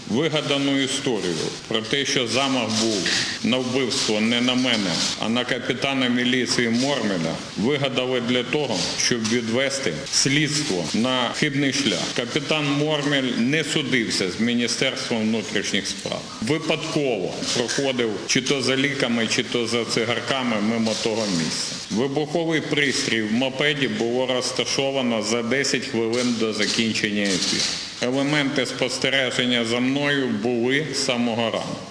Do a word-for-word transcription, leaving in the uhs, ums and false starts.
Вигадану історію про те, що замах був на вбивство не на мене, а на капітана міліції Мормеля, вигадали для того, щоб відвести слідство на хибний шлях. Капітан Мормель не судився з Міністерством внутрішніх справ. Випадково проходив чи то за ліками, чи то за цигарками мимо того місця. Вибуховий пристрій в мопеді було розташовано за десять хвилин до закінчення ефіру. Елементи спостереження за мною були з самого ранку.